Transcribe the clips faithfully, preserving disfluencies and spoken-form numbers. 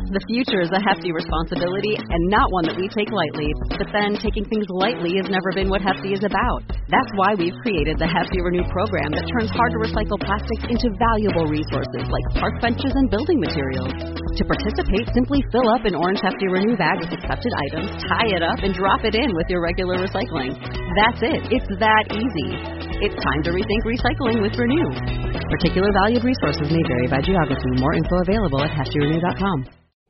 The future is a hefty responsibility and not one that we take lightly. But then, taking things lightly has never been what Hefty is about. That's why we've created the Hefty Renew program that turns hard-to-recycle plastics into valuable resources like park benches and building materials. To participate, simply fill up an orange Hefty Renew bag with accepted items, tie it up, and drop it in with your regular recycling. That's it. It's that easy. It's time to rethink recycling with Renew. Particular valued resources may vary by geography. More info available at hefty renew dot com.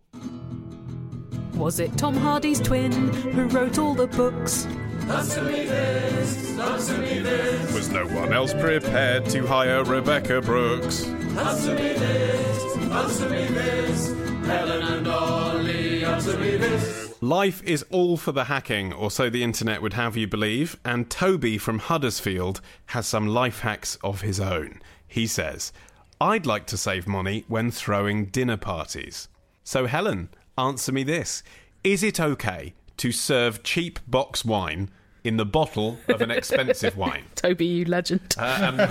Was it Tom Hardy's twin who wrote all the books? Answer me this, answer me this. Was no one else prepared to hire Rebecca Brooks? Answer me this, answer me this. Helen and Ollie, answer me this. Life is all for the hacking, or so the internet would have you believe, and Toby from Huddersfield has some life hacks of his own. He says, I'd like to save money when throwing dinner parties. So Helen, answer me this. Is it okay to serve cheap box wine in the bottle of an expensive wine? Toby, you legend. Uh, um,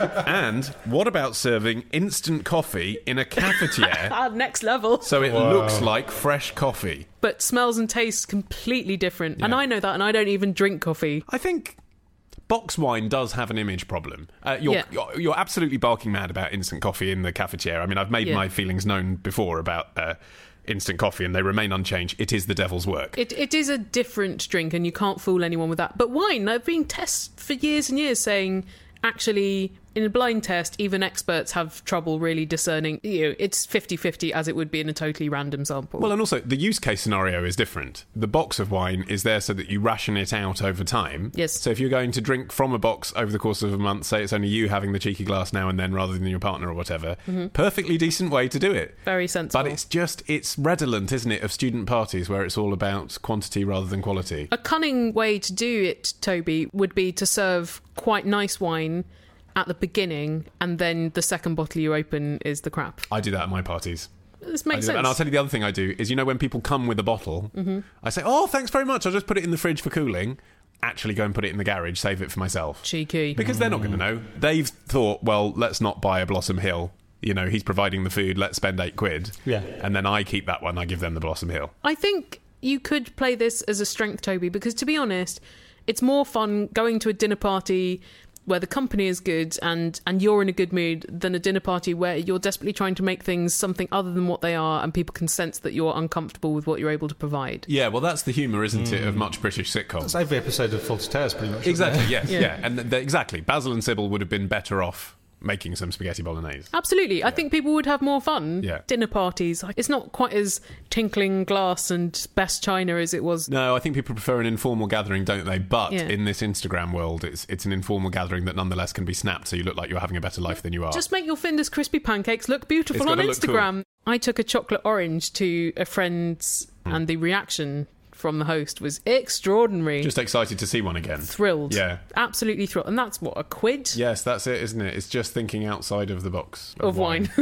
and what about serving instant coffee in a cafetiere? Next level. So it Whoa. looks like fresh coffee. But smells and tastes completely different. Yeah. And I know that, and I don't even drink coffee. I think box wine does have an image problem. Uh, you're, Yeah. you're you're absolutely barking mad about instant coffee in the cafetiere. I mean, I've made Yeah. my feelings known before about uh, instant coffee, and they remain unchanged. It is the devil's work. It It is a different drink, and you can't fool anyone with that. But wine, there have been tests for years and years saying, actually, in a blind test, even experts have trouble really discerning. You know, it's fifty-fifty as it would be in a totally random sample. Well, and also, the use case scenario is different. The box of wine is there so that you ration it out over time. Yes. So if you're going to drink from a box over the course of a month, say it's only you having the cheeky glass now and then rather than your partner or whatever, Mm-hmm. perfectly decent way to do it. Very sensible. But it's just, it's redolent, isn't it, of student parties where it's all about quantity rather than quality. A cunning way to do it, Toby, would be to serve quite nice wine at the beginning, and then the second bottle you open is the crap. I do that at my parties. This I makes do sense. that. And I'll tell you the other thing I do is, you know, when people come with a bottle, Mm-hmm. I say, oh, thanks very much, I'll just put it in the fridge for cooling. Actually go and put it in the garage, save it for myself. Cheeky. Because they're not going to know. They've thought, well, let's not buy a Blossom Hill. You know, he's providing the food, let's spend eight quid. Yeah. And then I keep that one, I give them the Blossom Hill. I think you could play this as a strength, Toby, because to be honest, it's more fun going to a dinner party where the company is good and, and you're in a good mood than a dinner party where you're desperately trying to make things something other than what they are and people can sense that you're uncomfortable with what you're able to provide. Yeah, well, that's the humour, isn't it, of much British sitcoms. It's every episode of Fawlty Towers, pretty much. isn't Exactly, it? yes, Yeah. yeah. And th- th- exactly. Basil and Sybil would have been better off making some spaghetti bolognese. Absolutely. I think people would have more fun. Yeah. Dinner parties. It's not quite as tinkling glass and best china as it was. No, I think people prefer an informal gathering, don't they? But Yeah. in this Instagram world, it's it's an informal gathering that nonetheless can be snapped so you look like you're having a better life than you are. Just make your Findus crispy pancakes look beautiful It's on gotta look Instagram. I took a chocolate orange to a friend's Hmm. and the reaction from the host was extraordinary. Just excited to see one again. Thrilled. Yeah. Absolutely thrilled. And that's what, a quid Yes, that's it, isn't it? It's just thinking outside of the box of wine.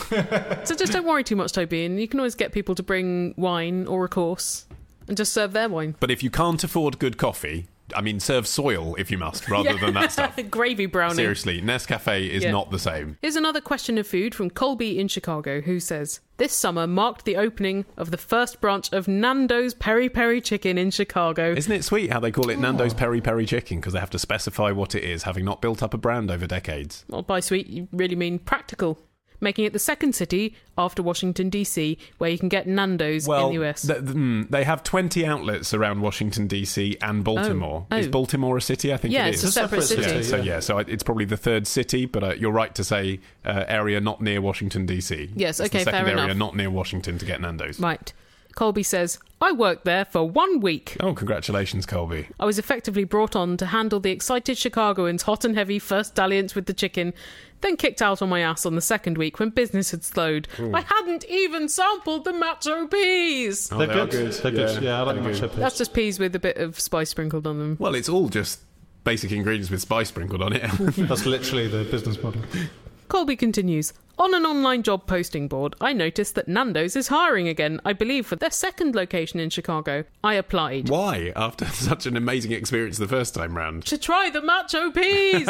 So just don't worry too much, Toby, and you can always get people to bring wine or a course and just serve their wine. But if you can't afford good coffee, I mean, serve soil if you must, rather Yeah. than that stuff. Gravy brownie. Seriously, Nescafe is Yeah. not the same. Here's another question of food from Colby in Chicago, who says, this summer marked the opening of the first branch of Nando's Peri Peri Chicken in Chicago. Isn't it sweet how they call it Nando's Peri Peri Chicken, because they have to specify what it is, having not built up a brand over decades? Well, by sweet, you really mean practical. Making it the second city after Washington, D C, where you can get Nando's Well, in the U S. th- th- mm, they have twenty outlets around Washington, D C and Baltimore. Oh. Is Oh. Baltimore a city? I think Yeah, it it's is. a separate separate city. Yeah, city. so yeah, so it's probably the third city, but uh, you're right to say uh, area not near Washington, D C. Yes, It's okay, the second fair area enough. not near Washington to get Nando's. Right. Colby says, I worked there for one week. Oh, congratulations, Colby. I was effectively brought on to handle the excited Chicagoans' hot and heavy first dalliance with the chicken, then kicked out on my ass on the second week when business had slowed. I hadn't even sampled the macho peas. Oh, They're they good. are good. They're good. Yeah, I like they're the good. macho peas. That's just peas with a bit of spice sprinkled on them. Well, it's all just basic ingredients with spice sprinkled on it. That's literally the business model. Colby continues, On an online job posting board, I noticed that Nando's is hiring again, I believe for their second location in Chicago. I applied. Why? After such an amazing experience the first time round? To try the macho peas!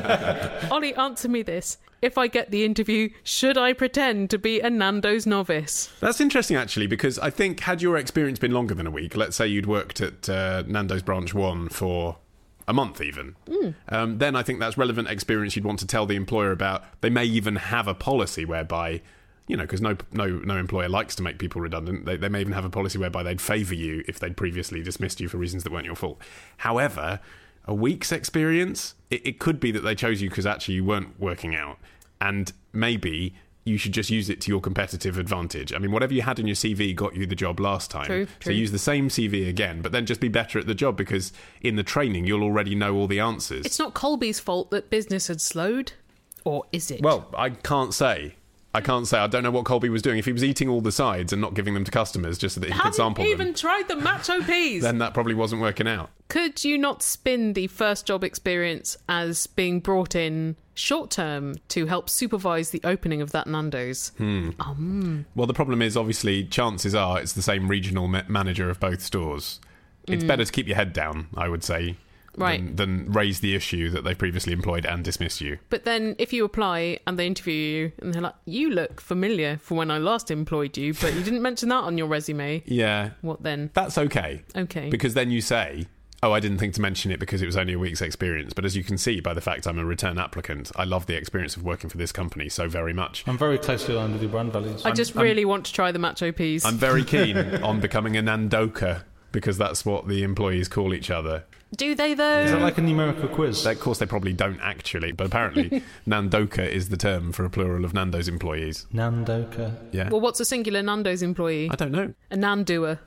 Ollie, answer me this. If I get the interview, should I pretend to be a Nando's novice? That's interesting, actually, because I think had your experience been longer than a week, let's say you'd worked at uh, Nando's Branch one for a month even, mm. um, then I think that's relevant experience you'd want to tell the employer about. They may even have a policy whereby, you know, because no, no, no employer likes to make people redundant. They, they may even have a policy whereby they'd favour you if they'd previously dismissed you for reasons that weren't your fault. However, a week's experience, it, it could be that they chose you because actually you weren't working out, and maybe you should just use it to your competitive advantage. I mean, whatever you had in your C V got you the job last time. True, so true. use the same C V again, but then just be better at the job, because in the training you'll already know all the answers. It's not Colby's fault that business had slowed, or is it? Well, I can't say. I can't say. I don't know what Colby was doing. If he was eating all the sides and not giving them to customers just so that he Hadn't could sample even them, tried the macho peas. then that probably wasn't working out. Could you not spin the first job experience as being brought in short term to help supervise the opening of that Nando's? Hmm. Um. Well, the problem is, obviously, chances are it's the same regional ma- manager of both stores. It's Mm. better to keep your head down, I would say, Right. than, than raise the issue that they've previously employed and dismiss you. But then if you apply and they interview you and they're like, you look familiar for when I last employed you, but you didn't mention that on your resume. Yeah. What then? That's okay. Okay. Because then you say, oh, I didn't think to mention it because it was only a week's experience. But as you can see by the fact I'm a return applicant, I love the experience of working for this company so very much. I'm very closely aligned with your brand values. I just I'm, really want to try the macho peas. I'm very keen on becoming a Nandoka, because that's what the employees call each other. Do they though? Is that like a numerical quiz? Of course, they probably don't actually, but apparently Nandoka is the term for a plural of Nando's employees. Nandoka. Yeah. Well, what's a singular Nando's employee? I don't know. A Nandoer.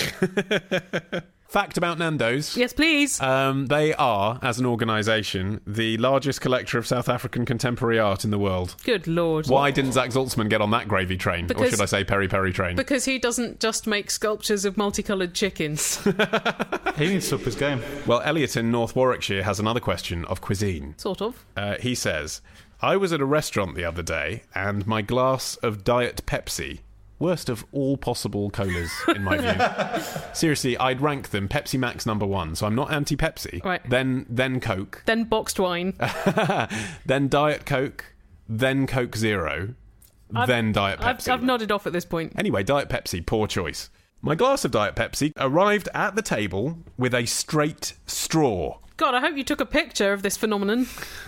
Fact about Nando's. Yes, please. Um, they are, as an organisation, the largest collector of South African contemporary art in the world. Good lord. Why didn't Zach Zaltzman get on that gravy train? Because- or should I say peri peri train? Because he doesn't just make sculptures of multicoloured chickens. He needs to up his game. Well, Elliot in North Warwickshire has another question of cuisine. Sort of. Uh, he says, I was at a restaurant the other day and my glass of Diet Pepsi, worst of all possible colas in my view. Seriously, I'd rank them Pepsi Max number one, so I'm not anti-Pepsi. Right. Then, then Coke. Then boxed wine. Then Diet Coke. Then Coke Zero. I've- then Diet I've, Pepsi. I've nodded off at this point. Anyway, Diet Pepsi, poor choice. My glass of Diet Pepsi arrived at the table with a straight straw, God, I hope you took a picture of this phenomenon.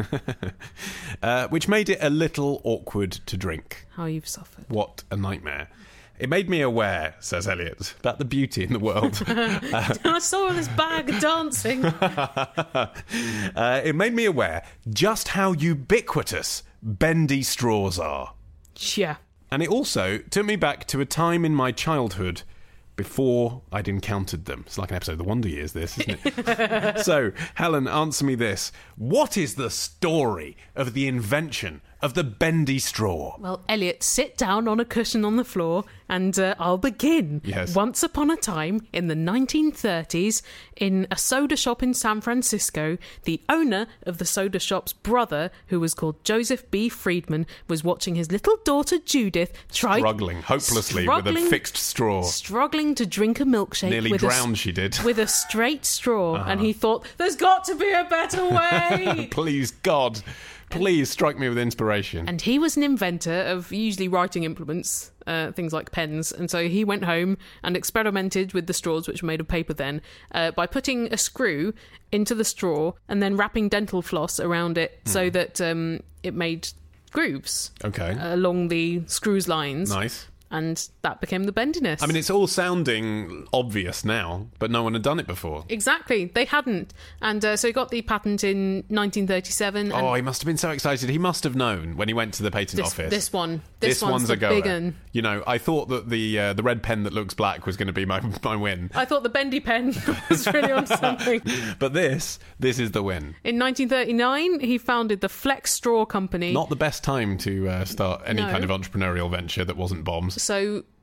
uh, which made it a little awkward to drink. How you've suffered. What a nightmare. It made me aware, says Elliot, about the beauty in the world. I saw this bag dancing. uh, it made me aware just how ubiquitous bendy straws are. Yeah. And it also took me back to a time in my childhood before I'd encountered them. It's like an episode of The Wonder Years, this, isn't it? So, Helen, answer me this. What is the story of the invention of the bendy straw? Well, Elliot, sit down on a cushion on the floor and uh, I'll begin. Yes. Once upon a time, in the nineteen thirties, in a soda shop in San Francisco, the owner of the soda shop's brother, who was called Joseph B. Friedman, was watching his little daughter Judith try... Struggling hopelessly with a struggling- fixed straw. Struggling to drink a milkshake. Nearly with drowned, a, she did. With a straight straw. Uh-huh. And he thought, there's got to be a better way! Please, God, please strike me with inspiration. And he was an inventor of usually writing implements, uh, things like pens. And so he went home and experimented with the straws, which were made of paper then, uh, by putting a screw into the straw and then wrapping dental floss around it mm. so that um, it made grooves Okay. along the screws lines. Nice. And that became the bendiness. I mean, it's all sounding obvious now, but no one had done it before. Exactly, they hadn't. And uh, so he got the patent in nineteen thirty-seven. And Oh, he must have been so excited. He must have known when he went to the patent this, office. this one. This, This one's, one's the a goer. big one. You know, I thought that the uh, the red pen that looks black was going to be my my win, I thought the bendy pen was really on something. but this this is the win. In nineteen thirty-nine, he founded the Flex Straw Company. Not the best time to uh, start any No. kind of entrepreneurial venture that wasn't bombs. So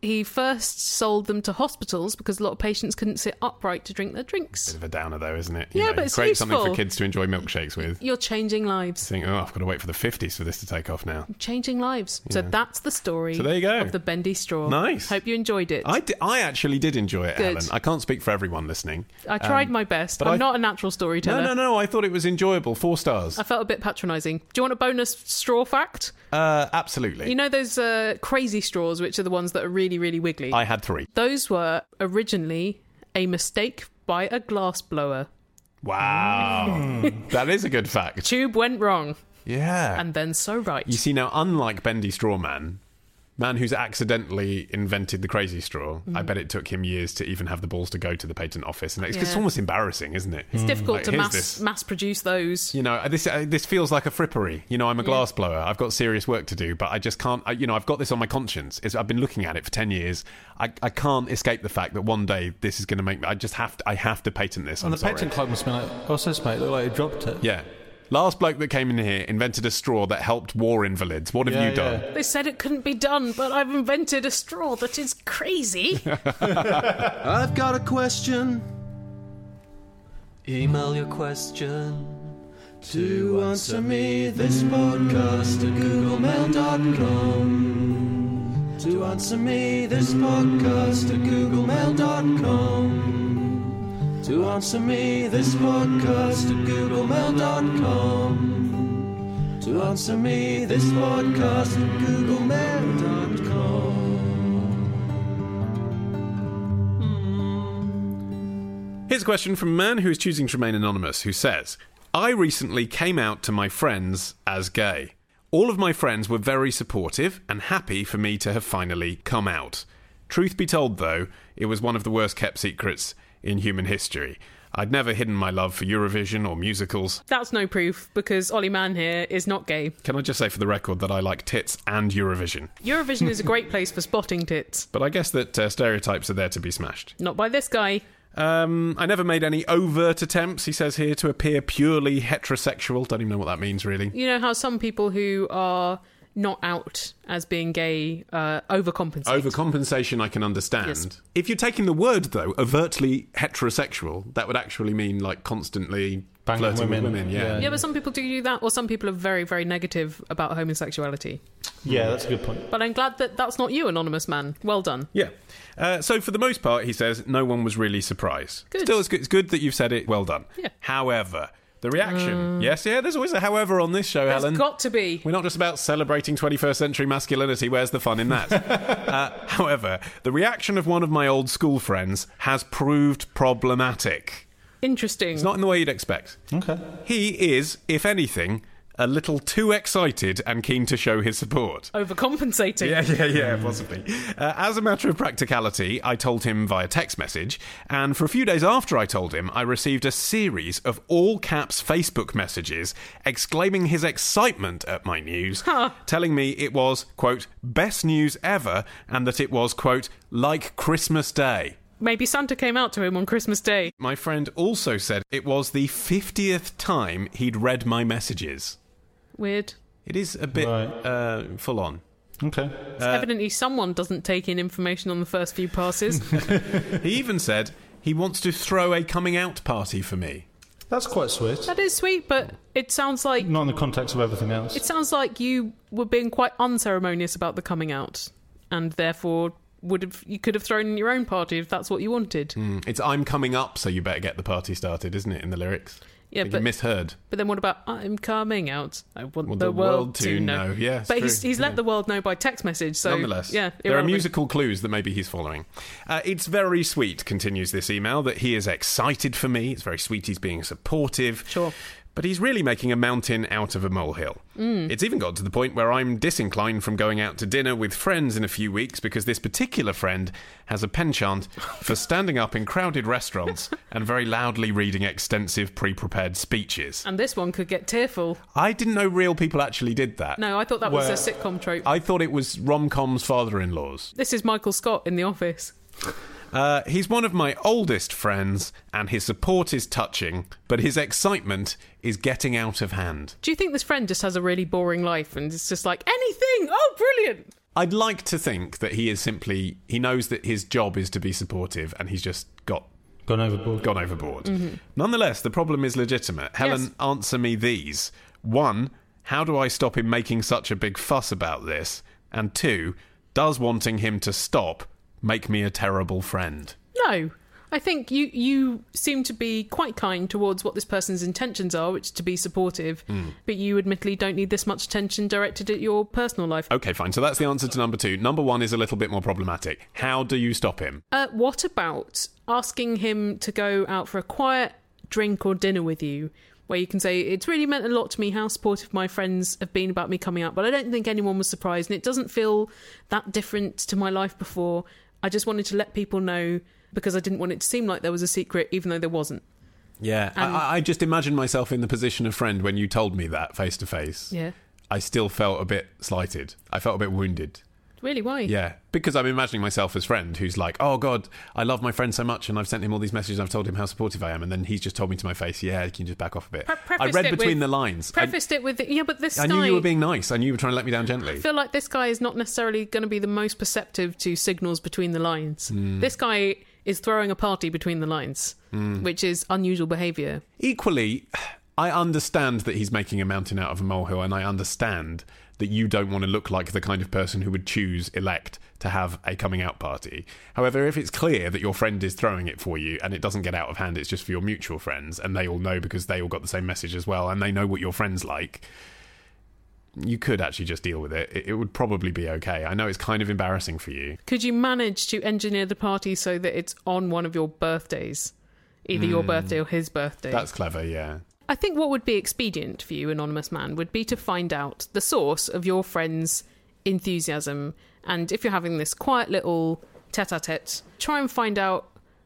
he first sold them to hospitals because a lot of patients couldn't sit upright to drink their drinks. Bit of a downer, though, isn't it? You Yeah, know, but it's create useful. something for kids to enjoy milkshakes with. You're changing lives. Think, oh, I've got to wait for the fifties for this to take off now. Changing lives. So that's the story So there you go. of the bendy straw. Nice. Hope you enjoyed it. I, di- I actually did enjoy it, Good. Helen. I can't speak for everyone listening. I tried Um, my best. but I'm I- not a natural storyteller. No, no, no. I thought it was enjoyable. Four stars. I felt a bit patronising. Do you want a bonus straw fact? Uh, absolutely. You know those uh, crazy straws, which are the ones that are really, really wiggly? I had three. Those were originally a mistake by a glass blower. Wow. That is a good fact. Tube went wrong, Yeah. and then so right. You see, now, unlike Bendy Straw Man, man who's accidentally invented the crazy straw, I bet it took him years to even have the balls to go to the patent office. And it's, it's Yeah. almost embarrassing, isn't it? It's difficult Like, to here's mass this. mass produce those. You know, this uh, this feels like a frippery. You know, I'm a glass blower. I've got serious work to do, but I just can't. I, you know, I've got this on my conscience. It's, I've been looking at it for ten years. I, I can't escape the fact that one day this is going to make me. I just have to. I have to patent this. And I'm the patent sorry. clerk must have been like, what's this, mate? Look like he dropped it. Yeah. Last bloke that came in here invented a straw that helped war invalids. What have Yeah, you done? yeah. They said it couldn't be done, but I've invented a straw that is crazy. I've got a question. Email your question to answer me this podcast at googlemail dot com. To answer me this podcast at googlemail dot com. To answer me this podcast at googlemail dot com. To answer me this podcast at googlemail dot com. Here's a question from a man who is choosing to remain anonymous, who says, I recently came out to my friends as gay. All of my friends were very supportive and happy for me to have finally come out. Truth be told, though, it was one of the worst kept secrets in human history. I'd never hidden my love for Eurovision or musicals. That's no proof, because Ollie Mann here is not gay. Can I just say for the record that I like tits and Eurovision? Eurovision is a great place for spotting tits. But I guess that uh, stereotypes are there to be smashed. Not by this guy. Um, I never made any overt attempts, he says here, to appear purely heterosexual. Don't even know what that means, really. You know how some people who are not out as being gay uh, overcompensate? Overcompensation I can understand. Yes. If you're taking the word, though, overtly heterosexual, that would actually mean, like, constantly Banging flirting women. with women. Yeah. Yeah. Yeah, but some people do do that, or some people are very, very negative about homosexuality. Yeah, that's a good point. But I'm glad that that's not you, anonymous man. Well done. Yeah. Uh, so for the most part, he says, no one was really surprised. Good. Still, it's good, it's good that you've said it. Well done. Yeah. However, the reaction... yes, yeah, there's always a however on this show, There's Helen. got to be. We're not just about celebrating twenty-first century masculinity. Where's the fun in that? uh, however, the reaction of one of my old school friends has proved problematic. Interesting. It's not in the way you'd expect. Okay. He is, if anything, a little too excited and keen to show his support. Overcompensating. Yeah, yeah, yeah, possibly. Uh, as a matter of practicality, I told him via text message, and for a few days after I told him, I received a series of all-caps Facebook messages exclaiming his excitement at my news, Huh. telling me it was, quote, best news ever, and that it was, quote, like Christmas Day. Maybe Santa came out to him on Christmas Day. My friend also said it was the fiftieth time he'd read my messages. Weird. It is a bit Right. uh, full on. Okay. Evidently someone doesn't take in information on the first few passes. He even said he wants to throw a coming out party for me. That's quite sweet. That is sweet, but it sounds like Not in the context of everything else. it sounds like you were being quite unceremonious about the coming out, and therefore would have you could have thrown in your own party if that's what you wanted. Mm, it's I'm coming up, so you better get the party started, isn't it, in the lyrics? Yeah, but but you misheard. but then what about I'm coming out? I want Well, the, the world, world to know. Yeah, it's but he's true. he's Yeah. let the world know by text message. So Nonetheless, yeah, there are irrelevant. musical clues that maybe he's following. Uh, it's very sweet, continues this email, that he is excited for me. It's very sweet he's being supportive. Sure. But he's really making a mountain out of a molehill. Mm. It's even got to the point where I'm disinclined from going out to dinner with friends in a few weeks because this particular friend has a penchant for standing up in crowded restaurants and very loudly reading extensive pre-prepared speeches. And this one could get tearful. I didn't know real people actually did that. No, I thought that was Where- a sitcom trope. I thought it was rom-coms father-in-laws. This is Michael Scott in The Office. Uh, he's one of my oldest friends, and his support is touching, but his excitement is getting out of hand. Do you think this friend just has a really boring life and it's just like, anything? Oh, brilliant! I'd like to think that he is simply, he knows that his job is to be supportive and he's just got Gone overboard. Gone overboard. Mm-hmm. Nonetheless, the problem is legitimate. Helen, yes. Answer me these. One, how do I stop him making such a big fuss about this? And two, does wanting him to stop make me a terrible friend? No. I think you, you seem to be quite kind towards what this person's intentions are, which is to be supportive, mm. but you admittedly don't need this much attention directed at your personal life. Okay, fine. So that's the answer to number two. Number one is a little bit more problematic. How do you stop him? Uh, what about asking him to go out for a quiet drink or dinner with you, where you can say, it's really meant a lot to me how supportive my friends have been about me coming out, but I don't think anyone was surprised, and it doesn't feel that different to my life before. I just wanted to let people know because I didn't want it to seem like there was a secret, even though there wasn't. Yeah, and I, I just imagine myself in the position of friend when you told me that face to face. Yeah. I still felt a bit slighted. I felt a bit wounded. Really? Why? Yeah, because I'm imagining myself as friend who's like, oh God, I love my friend so much and I've sent him all these messages and I've told him how supportive I am, and then he's just told me to my face, yeah, can you just back off a bit? Pre- I read between with, the lines. Prefaced I, it with, yeah, but this I guy... knew you were being nice. I knew you were trying to let me down gently. I feel like this guy is not necessarily going to be the most perceptive to signals between the lines. Mm. This guy is throwing a party between the lines, mm. which is unusual behaviour. Equally, I understand that he's making a mountain out of a molehill, and I understand that you don't want to look like the kind of person who would choose, elect, to have a coming out party. However, if it's clear that your friend is throwing it for you and it doesn't get out of hand, it's just for your mutual friends, and they all know because they all got the same message as well, and they know what your friend's like, you could actually just deal with it. It, it would probably be okay. I know it's kind of embarrassing for you. Could you manage to engineer the party so that it's on one of your birthdays? Either mm. your birthday or his birthday. That's clever, yeah. I think what would be expedient for you, anonymous man, would be to find out the source of your friend's enthusiasm. And if you're having this quiet little tete-a-tete, try and find out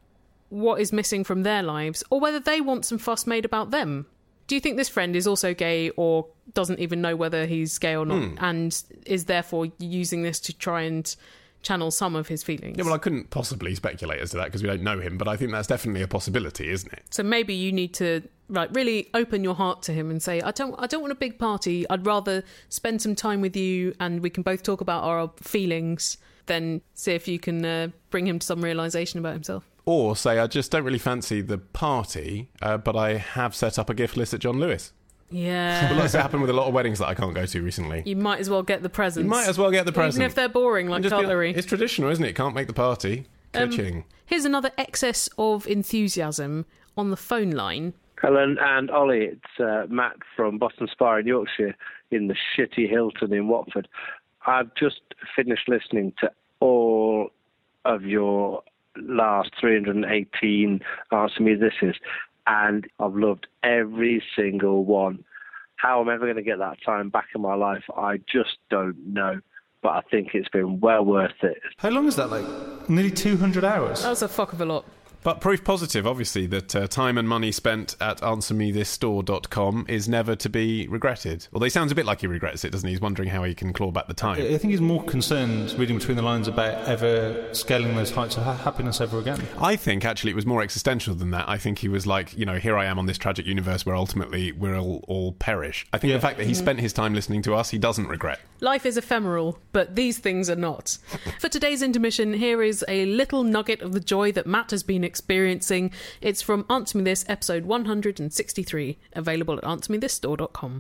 what is missing from their lives, or whether they want some fuss made about them. Do you think this friend is also gay, or doesn't even know whether he's gay or not, mm. and is therefore using this to try and channel some of his feelings? Yeah, well, I couldn't possibly speculate as to that because we don't know him, but I think that's definitely a possibility, isn't it? So maybe you need to like really open your heart to him and say, I don't I don't want a big party. I'd rather spend some time with you and we can both talk about our feelings, than see if you can uh, bring him to some realisation about himself. Or say, I just don't really fancy the party, uh, but I have set up a gift list at John Lewis. Yeah. But that's happened with a lot of weddings that I can't go to recently. You might as well get the presents. You might as well get the presents. Even if they're boring, like cutlery. Like, it's traditional, isn't it? Can't make the party. Ka-ching. Um, here's another excess of enthusiasm on the phone line. Helen and Ollie, it's uh, Matt from Boston Spa in Yorkshire in the shitty Hilton in Watford. I've just finished listening to all of your last three hundred eighteen Answer Me Thises, and I've loved every single one. How I'm ever going to get that time back in my life, I just don't know. But I think it's been well worth it. How long is that? Like nearly two hundred hours? That's a fuck of a lot. But proof positive, obviously, that uh, time and money spent at answer me this store dot com is never to be regretted. Although he sounds a bit like he regrets it, doesn't he? He's wondering how he can claw back the time. I think he's more concerned, reading between the lines, about ever scaling those heights of ha- happiness ever again. I think, actually, it was more existential than that. I think he was like, you know, here I am on this tragic universe where ultimately we'll all, all perish. I think yeah. the fact that he mm-hmm. spent his time listening to us, he doesn't regret. Life is ephemeral, but these things are not. For today's intermission, here is a little nugget of the joy that Matt has been experiencing. It's from Answer Me This, episode one hundred sixty-three, available at answer me this store dot com.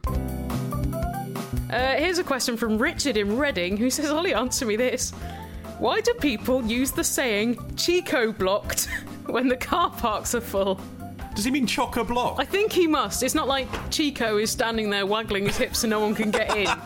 Uh, here's a question from Richard in Reading, who says, Ollie, answer me this. Why do people use the saying Chico blocked when the car parks are full? Does he mean chock-a-block? I think he must. It's not like Chico is standing there waggling his hips so no one can get in.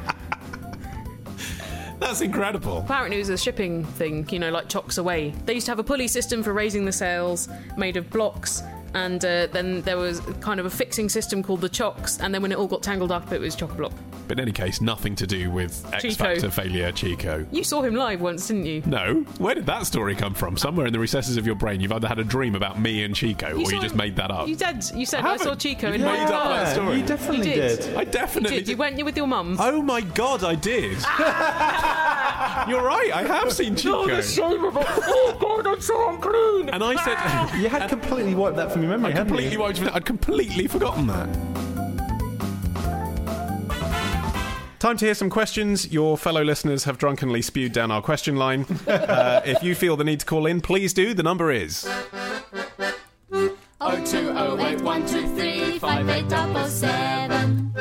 That's incredible. Apparently it was a shipping thing, you know, like Chocks Away. They used to have a pulley system for raising the sails made of blocks, and uh, then there was kind of a fixing system called the Chocks, and then when it all got tangled up, it was chock-a-block. But in any case, nothing to do with X Chico. Factor failure Chico. You saw him live once, didn't you? No. Where did that story come from? Somewhere in the recesses of your brain, you've either had a dream about me and Chico, you or you just him. made that up. You did. You said, I, I saw Chico you in my made up that story. You definitely you did. did. I definitely you did. did. You went with your mum. Oh my God, I did. You're right, I have seen Chico. Oh, the shame of it. Oh God, I'm so unclean. And I said... You had completely wiped that from your memory, I hadn't completely you? wiped it. I'd completely forgotten that. Time to hear some questions. Your fellow listeners have drunkenly spewed down our question line. Uh, if you feel the need to call in, please do. The number is oh two oh eight one two three five eight double seven.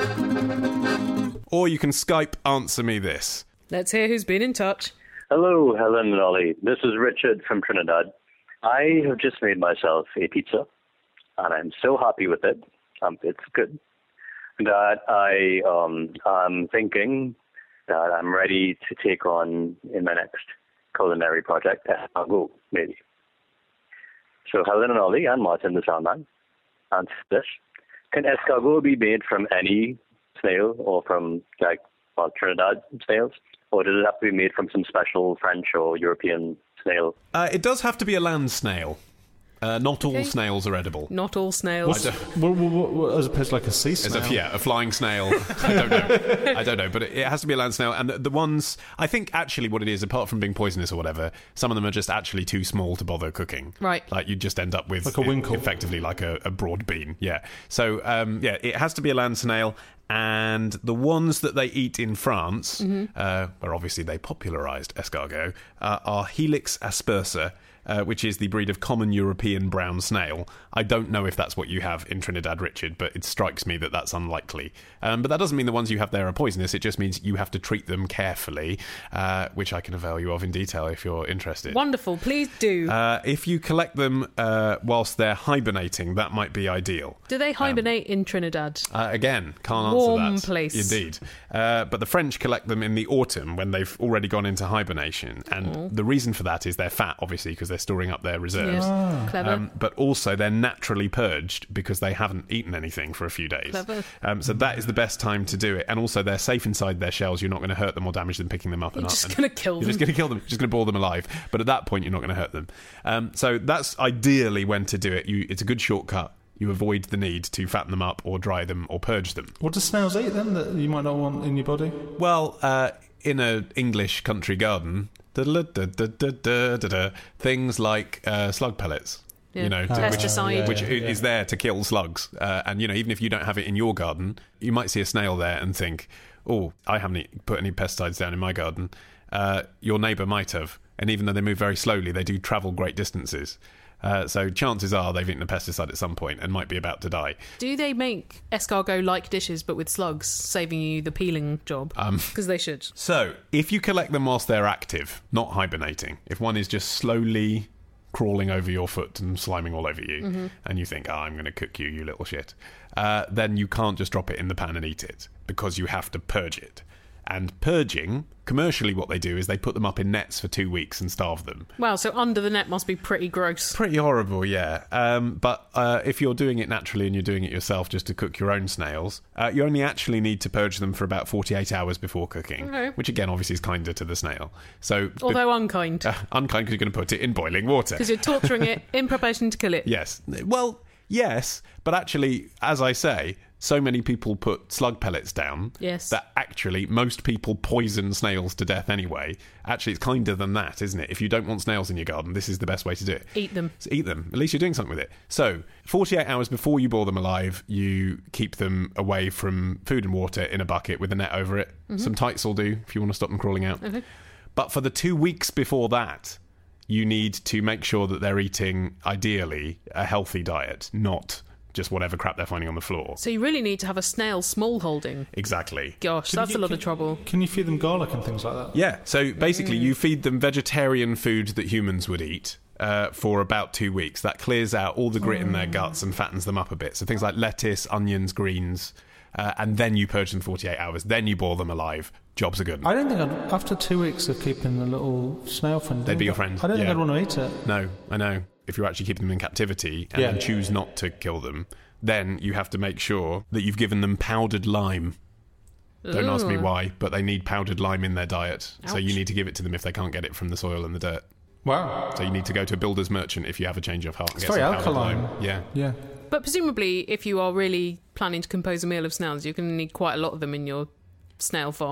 Or you can Skype Answer Me This. Let's hear who's been in touch. Hello, Helen and Ollie. This is Richard from Trinidad. I have just made myself a pizza, and I'm so happy with it. Um, it's good. That I um, I'm thinking that I'm ready to take on in my next culinary project, escargot, maybe. So Helen and Ollie and Martin the Soundman, answer this. Can escargot be made from any snail or from, like, well, Trinidad snails? Or does it have to be made from some special French or European snail? Uh, it does have to be a land snail. Uh, not all Okay. snails are edible. Not all snails. What, what, what, what, as opposed to like a sea As snail? a, yeah, a flying snail. I don't know. I don't know, but it, it has to be a land snail. And the, the ones, I think actually what it is, apart from being poisonous or whatever, some of them are just actually too small to bother cooking. Right. Like you just end up with Like a winkle. effectively like a, a broad bean. Yeah. So um, yeah, it has to be a land snail. And the ones that they eat in France, Mm-hmm. uh, where obviously they popularised escargot, uh, are Helix aspersa, uh, which is the breed of common European brown snail. I don't know if that's what you have in Trinidad, Richard, but it strikes me that that's unlikely. Um, but that doesn't mean the ones you have there are poisonous. It just means you have to treat them carefully, uh, which I can avail you of in detail if you're interested. Wonderful. Please do. Uh, if you collect them uh, whilst they're hibernating, that might be ideal. do they hibernate in Trinidad? Uh, again, can't answer Warm that. place. Indeed. Uh, but the French collect them in the autumn when they've already gone into hibernation. And the reason for that is they're fat, obviously, because they're storing up their reserves. Yeah. Clever. Um, but also they're naturally purged because they haven't eaten anything for a few days. Clever. Um, so that is the best time to do it. And also they're safe inside their shells. You're not going to hurt them or damage them picking them up. You're and just and- gonna kill You're them. just going to kill them. You're just going to boil them alive. But at that point, you're not going to hurt them. Um, so that's ideally when to do it. You, it's a good shortcut. You avoid the need to fatten them up or dry them or purge them. What do snails eat then that you might not want in your body? Well, uh, in an English country garden, da-da-da-da-da-da-da, things like uh, slug pellets. Yeah. You know, to- Pesticide. yeah, which yeah, is yeah. there to kill slugs. Uh, and, you know, even if you don't have it in your garden, you might see a snail there and think, oh, I haven't e- put any pesticides down in my garden. Uh, your neighbour might have. And even though they move very slowly, they do travel great distances. Uh, so chances are they've eaten a pesticide at some point and might be about to die. Do they make escargot-like dishes but with slugs, saving you the peeling job? Um, Because they should. So, if you collect them whilst they're active, not hibernating, if one is just slowly crawling over your foot and sliming all over you, Mm-hmm. and you think, oh, I'm going to cook you, you little shit, uh, then you can't just drop it in the pan and eat it, because you have to purge it. And purging, commercially what they do is they put them up in nets for two weeks and starve them. Wow, so under the net must be pretty gross. Pretty horrible, yeah. Um, but uh, if you're doing it naturally and you're doing it yourself just to cook your own snails, uh, you only actually need to purge them for about forty-eight hours before cooking, Okay. which again obviously is kinder to the snail. So, Although unkind. uh, unkind because you're going to put it in boiling water. Because you're torturing it in preparation to kill it. Yes. Well, yes, but actually, as I say, so many people put slug pellets down Yes. that actually most people poison snails to death anyway. Actually, it's kinder than that, isn't it? If you don't want snails in your garden, this is the best way to do it. Eat them. So eat them. At least you're doing something with it. So, forty-eight hours before you boil them alive, you keep them away from food and water in a bucket with a net over it. Some tights will do if you want to stop them crawling out. Okay. But for the two weeks before that, you need to make sure that they're eating, ideally, a healthy diet, not just whatever crap they're finding on the floor. So you really need to have a snail small holding. Exactly. Gosh, that's a lot of trouble. Can you feed them garlic and things like that? Yeah, so basically you feed them vegetarian food that humans would eat uh, for about two weeks. That clears out all the grit in their guts and fattens them up a bit. So things like lettuce, onions, greens, uh, and then you purge them forty-eight hours. Then you boil them alive. Jobs are good. I don't think I'd, after two weeks of keeping a little snail friend, They'd be your friend, I don't think yeah. I'd want to eat it. No, I know. If you're actually keeping them in captivity and Yeah. then choose not to kill them, then you have to make sure that you've given them powdered lime. Don't ask me Ooh. why, but they need powdered lime in their diet. So you Ouch. need to give it to them if they can't get it from the soil and the dirt. Wow. So you need to go to a builder's merchant if you have a change of heart. And It's get very some powdered alkaline. lime. Yeah. Yeah. But presumably, if you are really planning to compose a meal of snails, you're going to need quite a lot of them in your snail farm.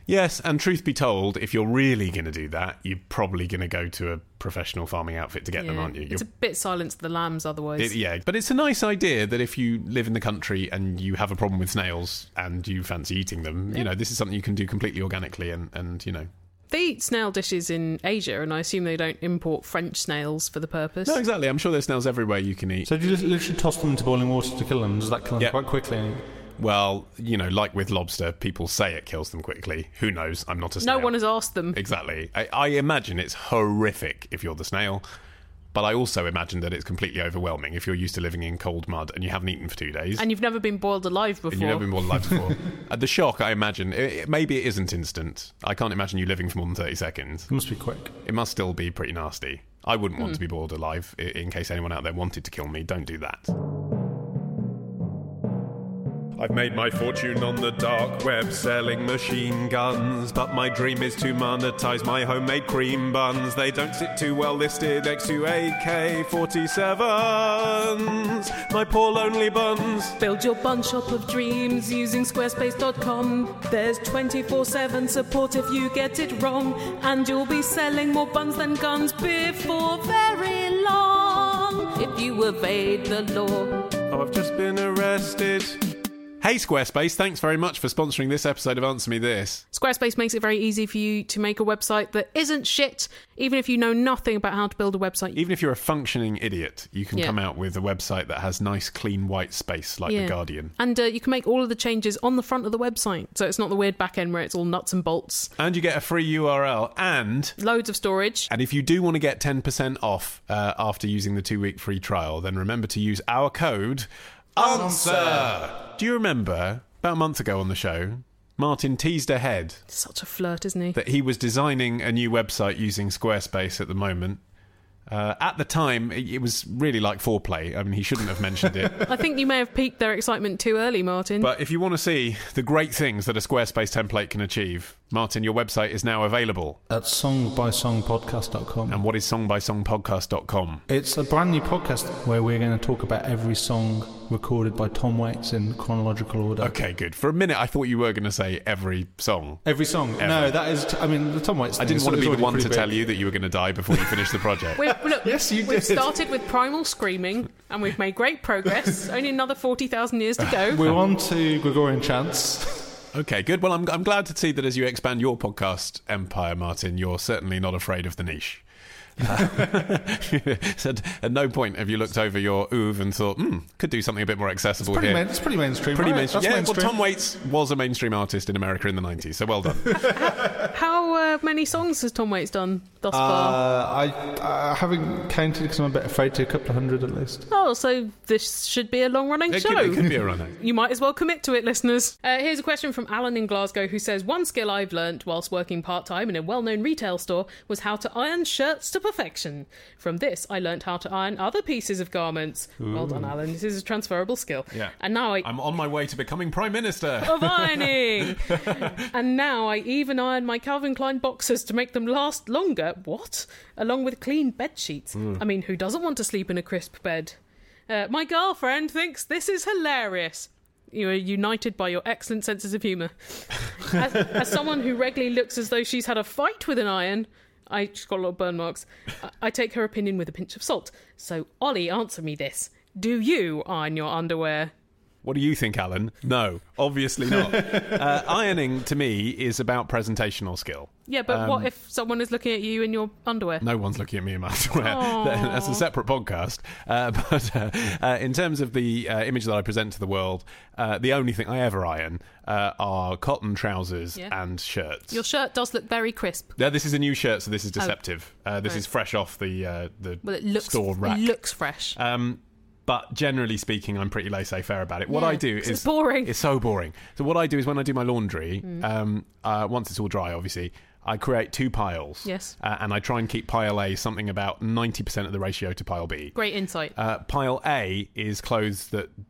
Yes, and truth be told, if you're really going to do that, you're probably going to go to a professional farming outfit to get Yeah. them, aren't you? You're, It's a bit Silence of the Lambs otherwise. it, yeah, but it's a nice idea that if you live in the country and you have a problem with snails and you fancy eating them, Yeah. you know, this is something you can do completely organically and, and you know... They eat snail dishes in Asia, and I assume they don't import French snails for the purpose. No, exactly. I'm sure there's snails everywhere you can eat. So do you literally toss them into boiling water to kill them? Does that kill them Yeah. quite quickly? Well, you know, like with lobster, people say it kills them quickly. Who knows? I'm not a snail. No one has asked them. Exactly. I, I imagine it's horrific if you're the snail, but I also imagine that it's completely overwhelming if you're used to living in cold mud and you haven't eaten for two days. And you've never been boiled alive before. And you've never been boiled alive before. uh, the shock, I imagine, it, it, maybe it isn't instant. I can't imagine you living for more than thirty seconds. It must be quick. It must still be pretty nasty. I wouldn't want Mm. to be boiled alive, i- in case anyone out there wanted to kill me. Don't do that. I've made my fortune on the dark web selling machine guns, but my dream is to monetize my homemade cream buns. They don't sit too well listed next to A K forty-sevens, my poor lonely buns. Build your bun shop of dreams using squarespace dot com. There's twenty-four seven support if you get it wrong, and you'll be selling more buns than guns before very long, if you evade the law. Oh, I've just been arrested. Hey Squarespace, thanks very much for sponsoring this episode of Answer Me This. Squarespace makes it very easy for you to make a website that isn't shit, even if you know nothing about how to build a website. Even if you're a functioning idiot, you can Yeah. come out with a website that has nice, clean, white space like Yeah. The Guardian. And uh, you can make all of the changes on the front of the website, so it's not the weird back end where it's all nuts and bolts. And you get a free U R L and... Loads of storage. And if you do want to get ten percent off uh, after using the two-week free trial, then remember to use our code ANSWER! Do you remember, about a month ago on the show, Martin teased ahead Such a flirt, isn't he? that he was designing a new website using Squarespace at the moment. Uh, at the time, it it was really like foreplay. I mean, he shouldn't have mentioned it. I think you may have piqued their excitement too early, Martin. But if you want to see the great things that a Squarespace template can achieve, Martin, your website is now available. At song by song podcast dot com. And what is song by song podcast dot com? It's a brand new podcast where we're going to talk about every song recorded by Tom Waits in chronological order. Okay, good. For a minute, I thought you were going to say every song. Every song? Ever. No, that is... T- I mean, the Tom Waits I thing didn't is- want to is be the already one to pretty tell big. you that you were going to die before you finished the project. We've, look, Yes, you we've did. started with Primal Screaming, and we've made great progress. Only another forty thousand years to go. We're on to Gregorian chants. Okay, good. Well, I'm, I'm glad to see that as you expand your podcast empire, Martin, you're certainly not afraid of the niche. So at no point have you looked over your oeuvre and thought, hmm, could do something a bit more accessible Pretty, here. main, it's pretty mainstream, Pretty right? mainstream. That's Yeah, mainstream. well, Tom Waits was a mainstream artist in America in the nineties, so well done. How uh, many songs has Tom Waits done thus far? Uh, I, I haven't counted because I'm a bit afraid to, a couple of hundred at least. Oh, so this should be a long-running It show. could, it could be a runner. You might as well commit to it, listeners. Uh, here's a question from Alan in Glasgow, who says, one skill I've learnt whilst working part-time in a well-known retail store was how to iron shirts to perfection. From this, I learnt how to iron other pieces of garments. Well done, Alan. This is a transferable skill. Yeah. And now I... I'm on my way to becoming Prime Minister. of ironing! And now I even iron my Calvin Klein boxers to make them last longer. What? Along with clean bed sheets. I mean, who doesn't want to sleep in a crisp bed? Uh, my girlfriend thinks this is hilarious. You are united by your excellent senses of humour. As, as someone who regularly looks as though she's had a fight with an iron, I, she's got a lot of burn marks, I, I take her opinion with a pinch of salt. So, Ollie, answer me this. Do you iron your underwear? What do you think, Alan? No, obviously not. uh, ironing, to me, is about presentational skill. Yeah, but Um, what if someone is looking at you in your underwear? No one's looking at me in my underwear. Aw. That's a separate podcast. Uh, but uh, uh, in terms of the uh, image that I present to the world, uh, the only thing I ever iron uh, are cotton trousers Yeah. and shirts. Your shirt does look very crisp. Yeah, this is a new shirt, so this is deceptive. uh, this right. is fresh off the uh, the Well, it looks store rack. it looks fresh. Um, but generally speaking, I'm pretty laissez-faire about it. What Yeah, I do 'cause is it's boring. It's so boring. So what I do is when I do my laundry, um, uh, once it's all dry, obviously, I create two piles. Yes. Uh, and I try and keep pile A something about ninety percent of the ratio to pile B. Great insight. Uh, pile A is clothes that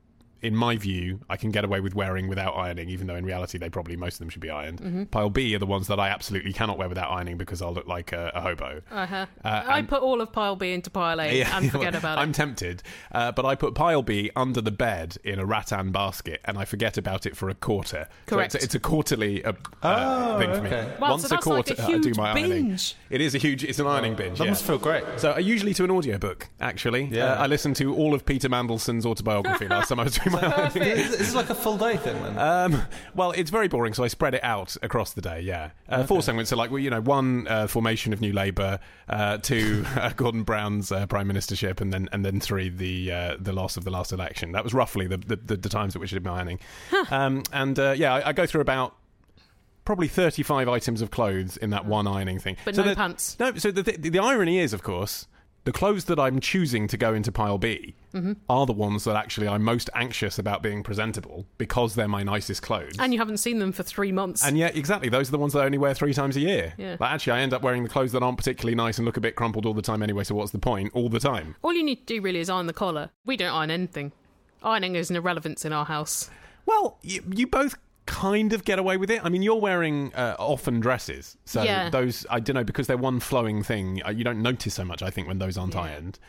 in my view, I can get away with wearing without ironing, even though in reality they probably, most of them should be ironed. Mm-hmm. Pile B are the ones that I absolutely cannot wear without ironing because I'll look like a, a hobo. Uh-huh. Uh, I and- put all of pile B into pile A Yeah, and forget about I'm it. tempted, uh, but I put pile B under the bed in a rattan basket, and I forget about it for a quarter. Correct. So it's, it's a quarterly uh, Oh, uh, thing for me. okay. Wow, Once so a that's like quarter, a I do huge my ironing. binge. It is a huge. It's an ironing binge. That yeah. must feel great. So I usually to an audiobook, actually. Yeah. Uh, I listened to all of Peter Mandelson's autobiography last time I was doing my ironing. Is this like a full day thing then? Um, well, it's very boring, so I spread it out across the day, yeah. Uh, Four segments, so like, well, you know, one, uh, formation of New Labour, uh, two, uh, Gordon Brown's uh, prime ministership, and then and then three, the uh, the loss of the last election. That was roughly the, the, the, the times at which I did my ironing. Um, and, uh, yeah, I, I go through about probably thirty-five items of clothes in that one ironing thing. But so no the, pants. No, so the, the, the irony is, of course, the clothes that I'm choosing to go into pile B Mm-hmm. are the ones that actually I'm most anxious about being presentable because they're my nicest clothes. And you haven't seen them for three months. And yet, exactly, those are the ones that I only wear three times a year. Yeah. Like, actually, I end up wearing the clothes that aren't particularly nice and look a bit crumpled all the time anyway, so what's the point? All the time. All you need to do really is iron the collar. We don't iron anything. Ironing is an irrelevance in our house. Well, you, you both kind of get away with it. I mean, you're wearing uh, often dresses, so Yeah. those, I don't know, because they're one flowing thing, uh, you don't notice so much, I think, when those aren't Yeah. ironed.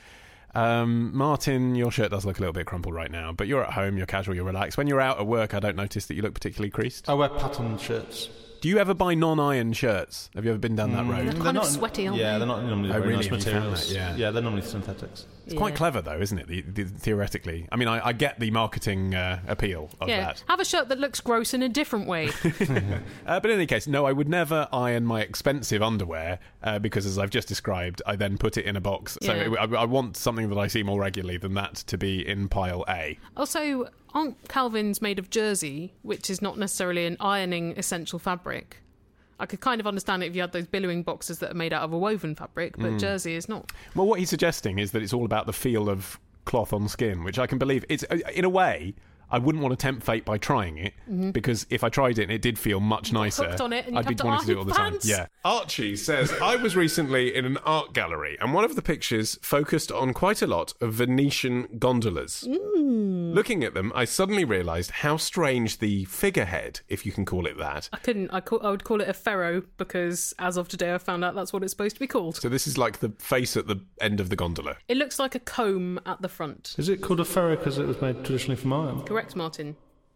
Um, Martin, your shirt does look a little bit crumpled right now, but you're at home, you're casual, you're relaxed. When you're out at work, I don't notice that you look particularly creased. I wear patterned shirts. Do you ever buy non-iron shirts? Have you ever been down that road? They're kind of sweaty, aren't Yeah, they? they're not normally Oh, very really? nice Have you found materials. that? Yeah. yeah, they're normally synthetics. It's quite clever, though, isn't it? The, the, theoretically, I mean, I, I get the marketing uh, appeal of Yeah, that. have a shirt that looks gross in a different way. Uh, but in any case, no, I would never iron my expensive underwear uh, because, as I've just described, I then put it in a box. So Yeah. it, I, I want something that I see more regularly than that to be in pile A. Also, aren't Calvins made of jersey, which is not necessarily an ironing essential fabric? I could kind of understand it if you had those billowing boxes that are made out of a woven fabric, but Mm. jersey is not. Well, what he's suggesting is that it's all about the feel of cloth on skin, which I can believe. It's uh, in a way, I wouldn't want to tempt fate by trying it, because if I tried it and it did feel much nicer, hooked on it and you'd I'd be have to wanting to do it iron all the your time. pants. Yeah. Archie says, I was recently in an art gallery, and one of the pictures focused on quite a lot of Venetian gondolas. Looking at them, I suddenly realised how strange the figurehead, if you can call it that. I couldn't. I, call, I would call it a ferro because, as of today, I found out that's what it's supposed to be called. So this is like the face at the end of the gondola. It looks like a comb at the front. Is it called a ferro because it was made traditionally from iron? Correct, Martin.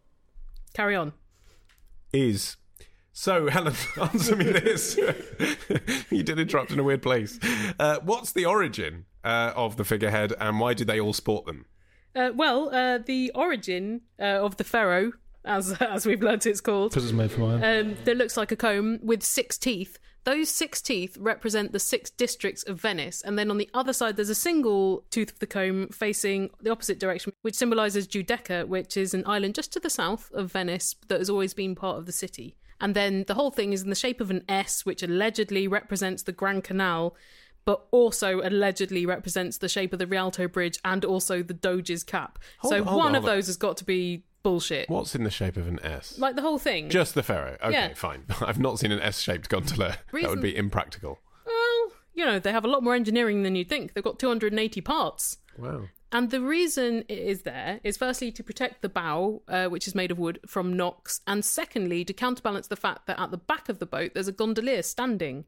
Carry on. Is. So, Helen, answer me this. You did interrupt in a weird place. Uh, what's the origin uh, of the figurehead, and why did they all sport them? Uh, well, uh, the origin uh, of the ferro, as as we've learnt it's called, Because it's made from iron. um, that looks like a comb with six teeth. Those six teeth represent the six districts of Venice, and then on the other side there's a single tooth of the comb facing the opposite direction, which symbolises Giudecca, which is an island just to the south of Venice that has always been part of the city. And then the whole thing is in the shape of an S, which allegedly represents the Grand Canal, but also allegedly represents the shape of the Rialto Bridge and also the Doge's cap. Hold- so hold one on, of hold on. those has got to be bullshit. What's in the shape of an S? Like the whole thing. Just the ferro. Okay, Yeah. fine. I've not seen an S-shaped gondola. That Reason- would be impractical. Well, you know, they have a lot more engineering than you'd think. They've got two hundred eighty parts. Wow. And the reason it is there is firstly to protect the bow, uh, which is made of wood, from knocks, and secondly to counterbalance the fact that at the back of the boat there's a gondolier standing.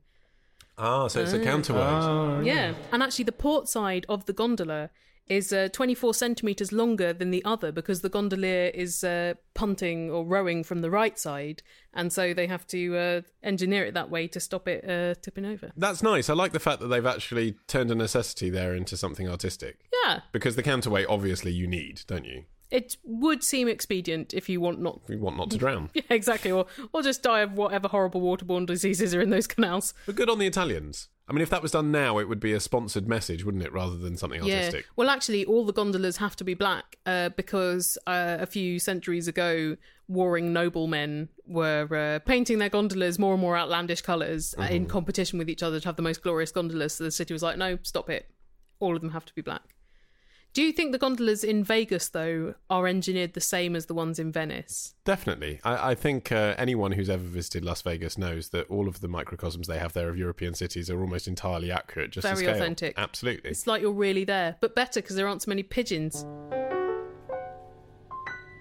Ah, so it's a counterweight. Yeah, and actually the port side of the gondola is uh, twenty-four centimetres longer than the other because the gondolier is uh, punting or rowing from the right side, and so they have to uh, engineer it that way to stop it uh, tipping over. That's nice. I like the fact that they've actually turned a necessity there into something artistic. Yeah, Because the counterweight, obviously, you need, don't you? it would seem expedient if you want not... We want not to drown. Yeah, exactly, or, or just die of whatever horrible waterborne diseases are in those canals. But good on the Italians. I mean, if that was done now, it would be a sponsored message, wouldn't it, rather than something artistic? Yeah. Well, actually, all the gondolas have to be black uh, because uh, a few centuries ago, warring noblemen were uh, painting their gondolas more and more outlandish colours uh, in competition with each other to have the most glorious gondolas. So the city was like, no, stop it. All of them have to be black. Do you think the gondolas in Vegas, though, are engineered the same as the ones in Venice? Definitely. I, I think uh, anyone who's ever visited Las Vegas knows that all of the microcosms they have there of European cities are almost entirely accurate, just to Very scale. authentic. Absolutely. It's like you're really there, but better because there aren't so many pigeons.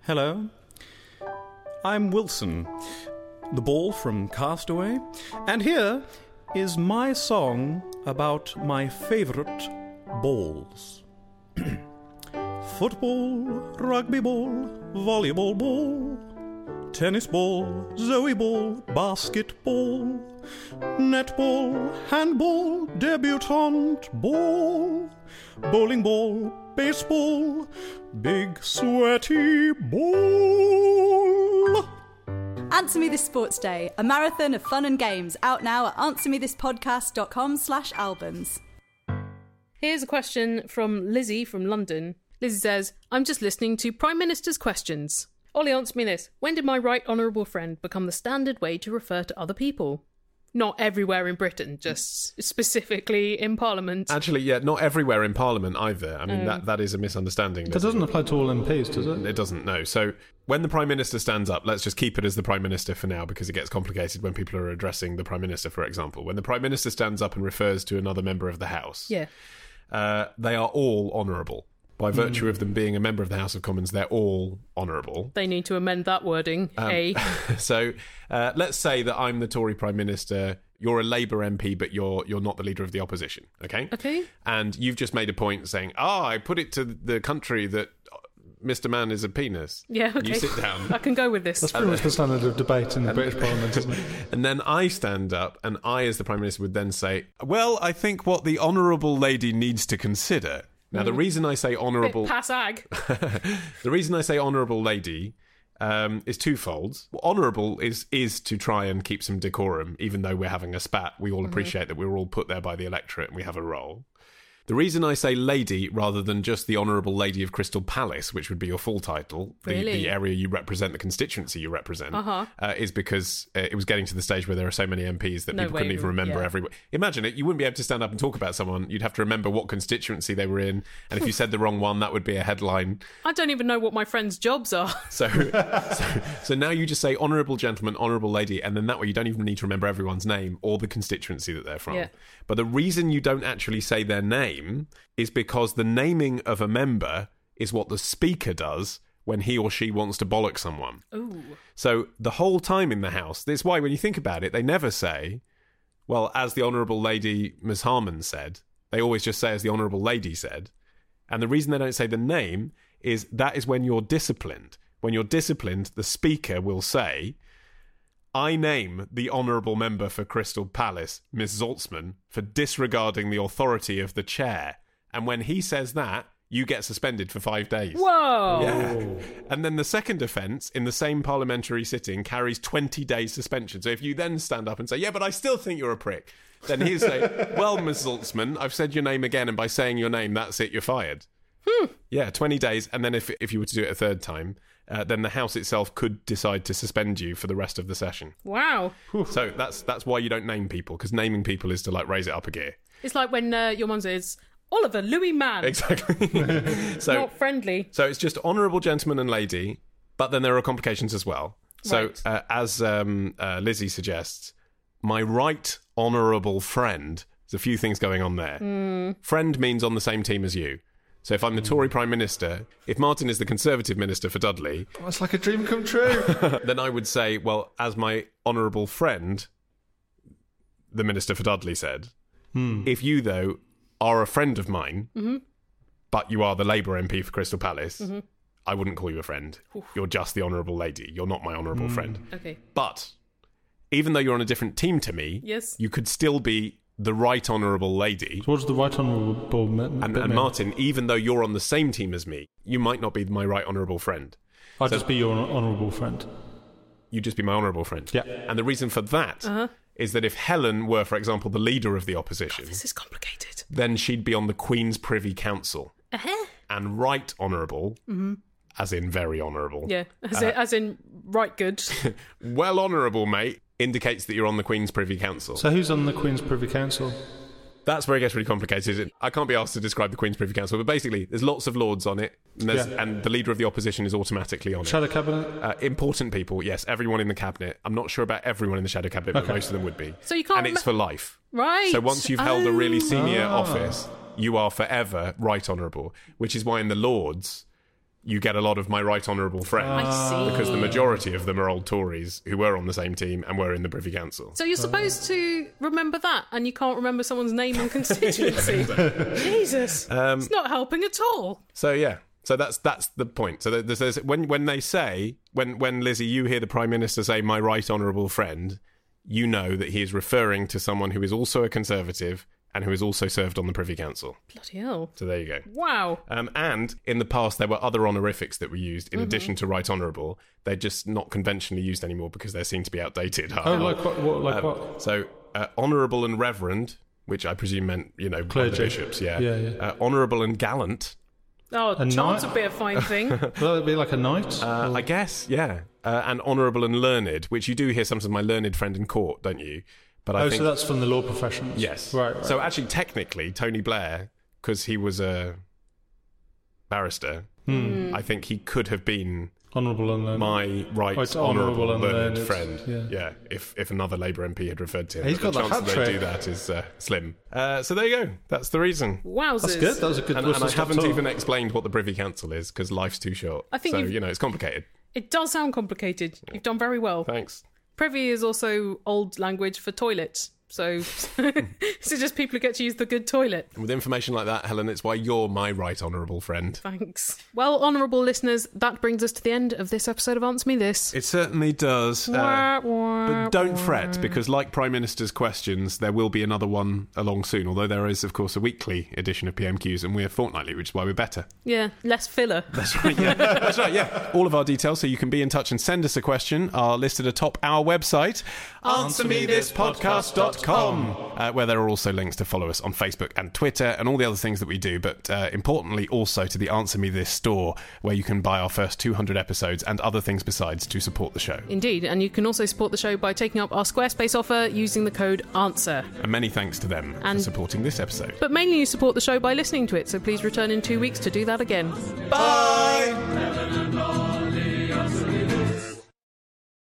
Hello. I'm Wilson, the ball from Castaway, and here is my song about my favourite balls. Football, rugby ball, volleyball ball, tennis ball, Zoe ball, basketball, netball, handball, debutante ball, bowling ball, baseball, big sweaty ball. Answer Me This Sports Day, a marathon of fun and games, out now at answer me this podcast dot com slash albums. Here's a question from Lizzie from London. Lizzie says, I'm just listening to Prime Minister's questions. Ollie, answer me this. When did my right honourable friend become the standard way to refer to other people? Not everywhere in Britain, just specifically in Parliament. Actually, yeah, not everywhere in Parliament either. I mean, Um, that, that is a misunderstanding. That doesn't apply to all M Ps, does it? It doesn't, no. So when the Prime Minister stands up, let's just keep it as the Prime Minister for now because it gets complicated when people are addressing the Prime Minister, for example. When the Prime Minister stands up and refers to another member of the House, Yeah. uh, they are all honourable. By virtue mm. of them being a member of the House of Commons, they're all honourable. They need to amend that wording, Um, A. so uh, let's say that I'm the Tory Prime Minister, you're a Labour M P, but you're you're not the leader of the opposition, okay? Okay. And you've just made a point saying, ah, oh, I put it to the country that Mister Mann is a penis. Yeah, okay. You sit down. I can go with this. That's pretty much the standard of debate in the British Parliament, isn't it? And then I stand up, and I, as the Prime Minister, would then say, well, I think what the honourable lady needs to consider... Now, the reason I say honourable... Bit pass-ag. The reason I say honourable lady um, is twofold. Honourable is is to try and keep some decorum, even though we're having a spat. We all appreciate mm-hmm. that we're all put there by the electorate and we have a role. The reason I say lady rather than just the Honourable Lady of Crystal Palace, which would be your full title, the, really? the area you represent, the constituency you represent, uh-huh. uh, is because uh, it was getting to the stage where there are so many M Ps that no people couldn't even remember yeah. every... Imagine it, you wouldn't be able to stand up and talk about someone. You'd have to remember what constituency they were in, and if you said the wrong one, that would be a headline. I don't even know what my friends' jobs are. So, so, so now you just say Honourable Gentleman, Honourable Lady, and then that way you don't even need to remember everyone's name or the constituency that they're from. Yeah. But the reason you don't actually say their name is because the naming of a member is what the Speaker does when he or she wants to bollock someone. Ooh. So the whole time in the House, that's why when you think about it, they never say, well, as the Honourable Lady Miz Harman said. They always just say, as the Honourable Lady said. And the reason they don't say the name is that is when you're disciplined. When you're disciplined, the Speaker will say, I name the Honourable Member for Crystal Palace, Miz Zaltzman, for disregarding the authority of the chair. And when he says that, you get suspended for five days. Whoa! Yeah. And then the second offence in the same parliamentary sitting carries twenty days suspension. So if you then stand up and say, yeah, but I still think you're a prick, then he'll say, well, Miz Zaltzman, I've said your name again, and by saying your name, that's it, you're fired. Hmm. Yeah, twenty days. And then if if you were to do it a third time, uh, then the House itself could decide to suspend you for the rest of the session. Wow. So that's that's why you don't name people, because naming people is to like raise it up a gear. It's like when uh, your mum says, Oliver Louis Mann. Exactly. so not friendly. So it's just honourable gentleman and lady, but then there are complications as well. So right. uh, as um, uh, Lizzie suggests, my right honourable friend, there's a few things going on there. Mm. Friend means on the same team as you. So if I'm the Tory Prime Minister, if Martin is the Conservative Minister for Dudley... Oh, it's like a dream come true. Then I would say, well, as my honourable friend, the Minister for Dudley said, hmm. if you, though, are a friend of mine, mm-hmm. but you are the Labour M P for Crystal Palace, mm-hmm. I wouldn't call you a friend. Oof. You're just the honourable lady. You're not my honourable Mm. friend. Okay. But even though you're on a different team to me, yes. you could still be the right honourable lady. So what's the right honourable me- And, and Martin, even though you're on the same team as me, you might not be my right honourable friend. I'd So- just be your honourable friend. You'd just be my honourable friend. Yeah. And the reason for that Uh-huh. is that if Helen were, for example, the leader of the opposition, God, this is complicated. then she'd be on the Queen's Privy Council. Uh-huh. And right honourable, Mm-hmm. as in very honourable. Yeah, as, Uh, in, as in right good. Well honourable, mate, indicates that you're on the Queen's Privy Council. So who's on the Queen's Privy Council? That's where it gets really complicated. I can't be asked to describe the Queen's Privy Council, but basically, there's lots of lords on it, and, there's, Yeah. and the leader of the opposition is automatically on Shadow it. Cabinet? Uh, important people, yes, everyone in the cabinet. I'm not sure about everyone in the Shadow Cabinet, but Okay. most of them would be. So you can't and it's ma- for life. Right. So once you've held a really senior Ah. office, you are forever right honourable, which is why in the Lords, you get a lot of my right honourable friends. I see. Because the majority of them are old Tories who were on the same team and were in the Privy Council. So you're supposed to remember that, and you can't remember someone's name and constituency. Jesus, Um, it's not helping at all. So yeah, so that's that's the point. So there's, there's when when they say when when Lizzie, you hear the Prime Minister say "my right honourable friend," you know that he is referring to someone who is also a Conservative and who has also served on the Privy Council. Bloody hell! So there you go. Wow. Um, and in the past, there were other honorifics that were used in Mhm. addition to right honourable. They're just not conventionally used anymore because they seem to be outdated. Oh, like what? what like Um, what? So uh, honourable and reverend, which I presume meant you know by the Clergy. bishops. Yeah. Yeah, yeah. Uh, honourable and gallant. Oh, A chance knight? would be a fine thing. Well, it'd be like a knight. Uh, I guess, yeah. Uh, and honourable and learned, which you do hear sometimes my learned friend in court, don't you? But I oh, think so that's from the law professions. yes, Right. right. So actually, technically, Tony Blair, because he was a barrister, Hmm. I think he could have been Honourable and learned. my right Right, honourable honourable and and learned learned, friend. yeah. Yeah, if if another Labour M P had referred to him, He's but got the chance hat that they do trick. that is uh, slim. Uh, so there you go. That's the reason. Wowzers. That's good. That was a good And, and I whistle-stop haven't tour. even explained what the Privy Council is because life's too short. I think so you've- you know it's complicated. It does sound complicated. You've done very well. Thanks. Privy is also old language for toilets. So, so just people who get to use the good toilet. And with information like that, Helen, it's why you're my right honourable friend. Thanks. Well, honourable listeners, that brings us to the end of this episode of Answer Me This. It certainly does. Uh, Wah, wah, but don't wah. fret, because like Prime Minister's questions, there will be another one along soon, although there is, of course, a weekly edition of P M Qs, and we're fortnightly, which is why we're better. Yeah, less filler. That's right, yeah. That's right, yeah. All of our details, so you can be in touch and send us a question, are listed atop our website, answer me this podcast dot com, uh, where there are also links to follow us on Facebook and Twitter and all the other things that we do, but uh, importantly also to the Answer Me This store, where you can buy our first two hundred episodes and other things besides to support the show. Indeed, and you can also support the show by taking up our Squarespace offer using the code ANSWER. And many thanks to them And- for supporting this episode. But mainly you support the show by listening to it, so please return in two weeks to do that again. Bye!